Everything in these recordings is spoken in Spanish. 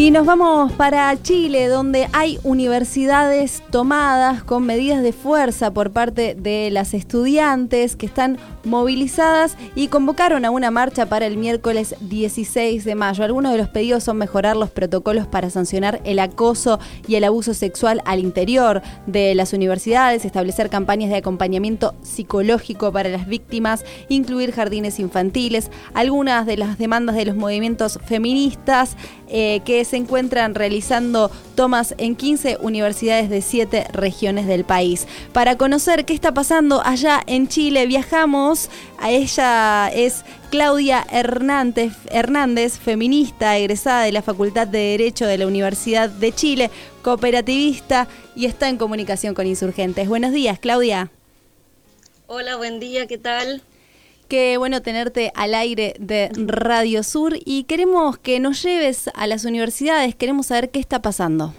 Y nos vamos para Chile, donde hay universidades tomadas con medidas de fuerza por parte de las estudiantes que están movilizadas y convocaron a una marcha para el miércoles 16 de mayo. Algunos de los pedidos son mejorar los protocolos para sancionar el acoso y el abuso sexual al interior de las universidades, establecer campañas de acompañamiento psicológico para las víctimas, incluir jardines infantiles. Algunas de las demandas de los movimientos feministas que se encuentran realizando tomas en 15 universidades de 7 regiones del país. Para conocer qué está pasando allá en Chile, viajamos. A ella es Claudia Hernández, feminista, egresada de la Facultad de Derecho de la Universidad de Chile, cooperativista y está en comunicación con Insurgentes. Buenos días, Claudia. Hola, buen día, ¿qué tal? Qué bueno tenerte al aire de Radio Sur y queremos que nos lleves a las universidades, queremos saber qué está pasando.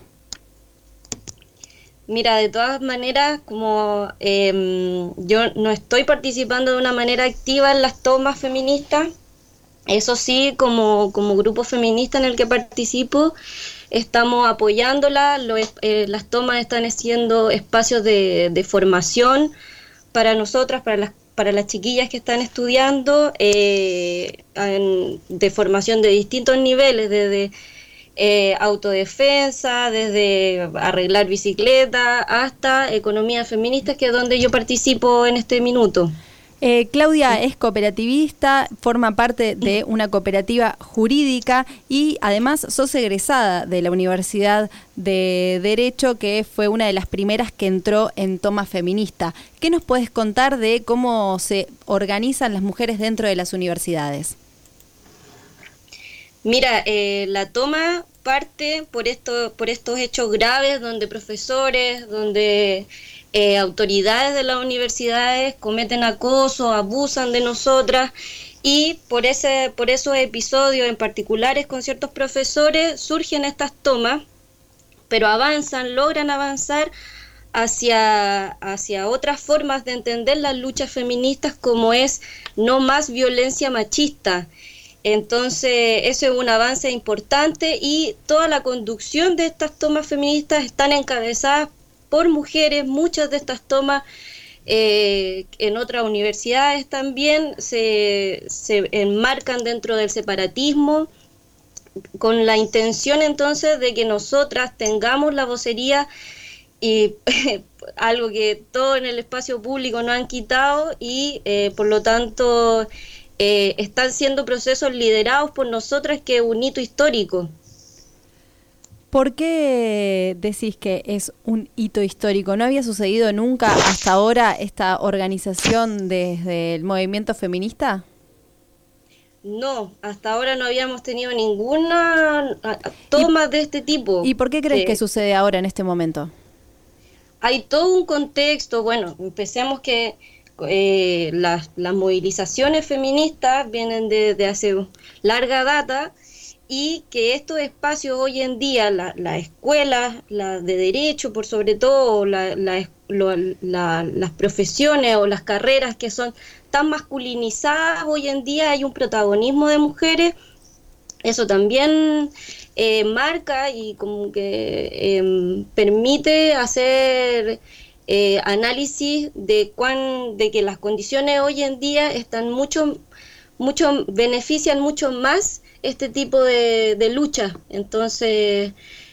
Mira, de todas maneras, como yo no estoy participando de una manera activa en las tomas feministas, eso sí, como grupo feminista en el que participo, estamos apoyándola. Las tomas están siendo espacios de formación para nosotras, para las chiquillas que están estudiando, de formación de distintos niveles, desde autodefensa, desde arreglar bicicleta, hasta economía feminista, que es donde yo participo en este minuto. Claudia es cooperativista, forma parte de una cooperativa jurídica y además sos egresada de la Universidad de Derecho, que fue una de las primeras que entró en toma feminista. ¿Qué nos puedes contar de cómo se organizan las mujeres dentro de las universidades? Mira, la toma parte por estos hechos graves donde profesores, donde autoridades de las universidades cometen acoso, abusan de nosotras, y por esos episodios en particulares con ciertos profesores surgen estas tomas, pero logran avanzar hacia otras formas de entender las luchas feministas, como es no más violencia machista. Entonces, eso es un avance importante y toda la conducción de estas tomas feministas están encabezadas por mujeres. Muchas de estas tomas en otras universidades también se enmarcan dentro del separatismo, con la intención entonces de que nosotras tengamos la vocería y algo que todos en el espacio público nos han quitado y por lo tanto están siendo procesos liderados por nosotras, que es un hito histórico. ¿Por qué decís que es un hito histórico? ¿No había sucedido nunca hasta ahora esta organización desde el movimiento feminista? No, hasta ahora no habíamos tenido ninguna toma de este tipo. ¿Y por qué crees que sucede ahora en este momento? Hay todo un contexto. Bueno, empecemos que las movilizaciones feministas vienen de hace larga data, y que estos espacios hoy en día, las escuelas, la de derecho por sobre todo, las profesiones o las carreras que son tan masculinizadas, hoy en día hay un protagonismo de mujeres. Eso también marca y como que permite hacer análisis de que las condiciones hoy en día están benefician mucho más este tipo de lucha. Entonces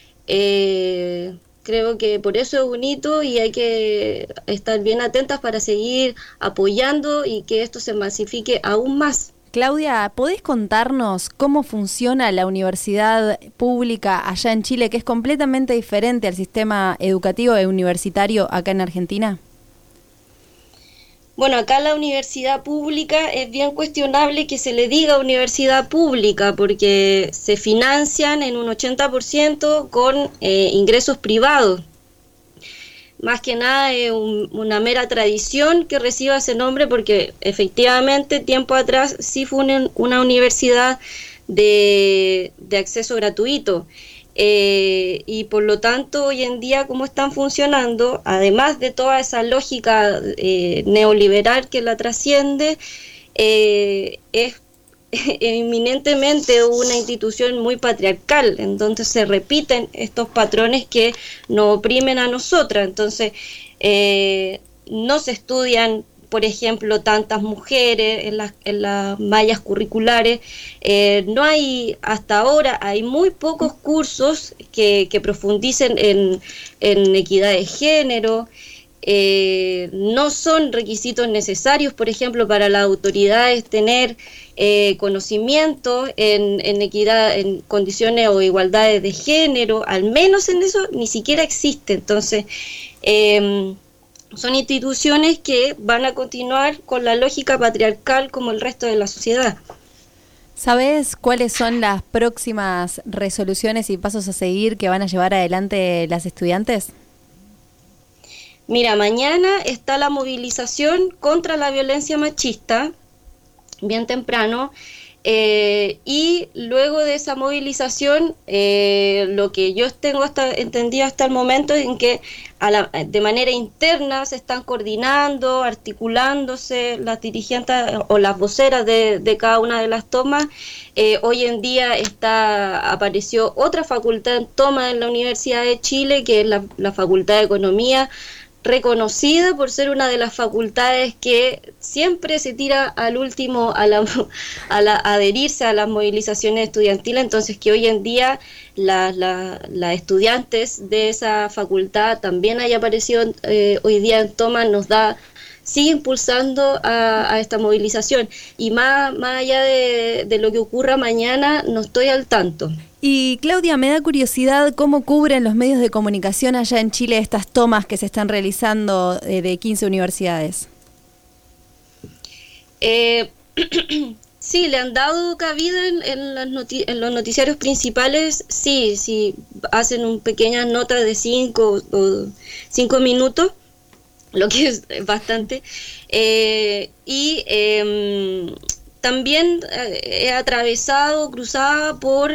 creo que por eso es un hito y hay que estar bien atentas para seguir apoyando y que esto se masifique aún más. Claudia, ¿podés contarnos cómo funciona la universidad pública allá en Chile, que es completamente diferente al sistema educativo e universitario acá en Argentina? Bueno, acá la universidad pública es bien cuestionable que se le diga universidad pública, porque se financian en un 80% con ingresos privados. Más que nada es una mera tradición que reciba ese nombre, porque efectivamente tiempo atrás sí fue una universidad de acceso gratuito. Y por lo tanto hoy en día, como están funcionando, además de toda esa lógica neoliberal que la trasciende, es eminentemente una institución muy patriarcal, en donde se repiten estos patrones que nos oprimen a nosotras. Entonces, no se estudian, por ejemplo, tantas mujeres en las mallas curriculares. No hay, hasta ahora, hay muy pocos cursos que profundicen en equidad de género. No son requisitos necesarios, por ejemplo, para las autoridades tener conocimiento en equidad, en condiciones o igualdades de género, al menos en eso ni siquiera existe. Entonces, son instituciones que van a continuar con la lógica patriarcal como el resto de la sociedad. ¿Sabes cuáles son las próximas resoluciones y pasos a seguir que van a llevar adelante las estudiantes? Mira, mañana está la movilización contra la violencia machista, bien temprano, y luego de esa movilización, lo que yo tengo entendido hasta el momento es en que de manera interna se están coordinando, articulándose las dirigentes o las voceras de cada una de las tomas. Hoy en día apareció otra facultad en toma en la Universidad de Chile, que es la Facultad de Economía, reconocida por ser una de las facultades que siempre se tira al último a adherirse a las movilizaciones estudiantiles. Entonces, que hoy en día las estudiantes de esa facultad también haya aparecido hoy día en toma, sigue impulsando a esta movilización. Y más allá de lo que ocurra mañana, no estoy al tanto. Y Claudia, me da curiosidad cómo cubren los medios de comunicación allá en Chile estas tomas que se están realizando de 15 universidades. Sí, le han dado cabida en los noticiarios principales. Sí, hacen pequeñas notas de 5 minutos, lo que es bastante. También he cruzada por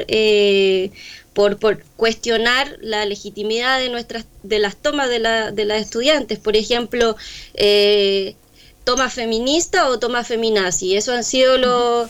cuestionar la legitimidad de las tomas de las estudiantes. Por ejemplo, toma feminista o toma feminazi. Eso han sido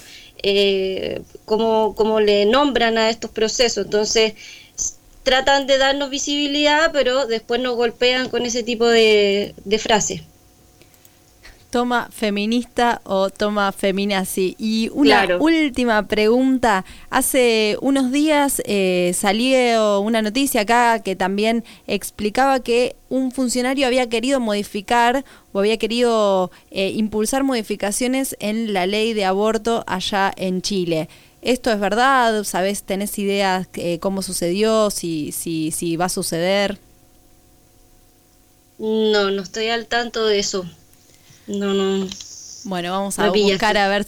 como le nombran a estos procesos. Entonces, tratan de darnos visibilidad, pero después nos golpean con ese tipo de frases. Toma feminista o toma feminazi. Y una última pregunta. Hace unos días salió una noticia acá que también explicaba que un funcionario había querido modificar o había querido impulsar modificaciones en la ley de aborto allá en Chile. ¿Esto es verdad? ¿Sabés, tenés ideas cómo sucedió, si va a suceder? No estoy al tanto de eso. No. Bueno, vamos a buscar a ver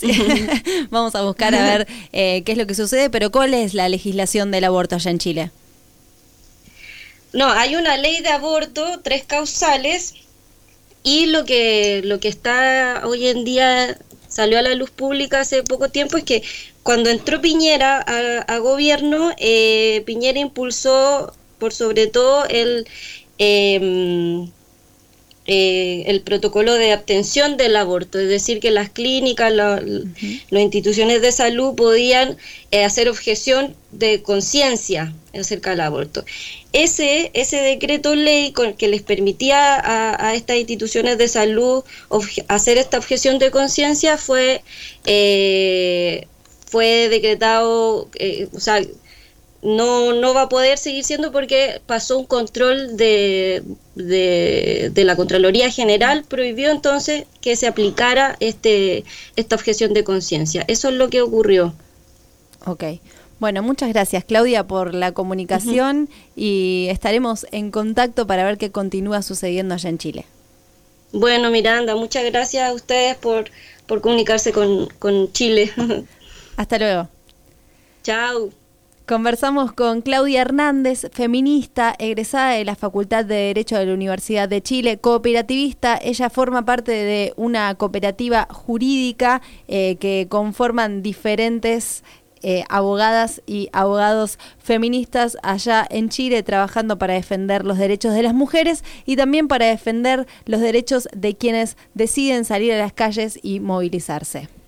qué es lo que sucede, pero ¿cuál es la legislación del aborto allá en Chile? No, hay una ley de aborto, 3 causales, y lo que está hoy en día, salió a la luz pública hace poco tiempo, es que cuando entró Piñera a gobierno, Piñera impulsó por sobre todo el protocolo de abstención del aborto, es decir, que las clínicas, las instituciones de salud podían hacer objeción de conciencia acerca del aborto. Ese decreto ley que les permitía a estas instituciones de salud hacer esta objeción de conciencia fue decretado, no va a poder seguir siendo porque pasó un control de la Contraloría General, prohibió entonces que se aplicara esta objeción de conciencia. Eso es lo que ocurrió. Ok. Bueno, muchas gracias, Claudia, por la comunicación y estaremos en contacto para ver qué continúa sucediendo allá en Chile. Bueno, Miranda, muchas gracias a ustedes por comunicarse con Chile. Hasta luego. Chao. Conversamos con Claudia Hernández, feminista, egresada de la Facultad de Derecho de la Universidad de Chile, cooperativista. Ella forma parte de una cooperativa jurídica que conforman diferentes abogadas y abogados feministas allá en Chile, trabajando para defender los derechos de las mujeres y también para defender los derechos de quienes deciden salir a las calles y movilizarse.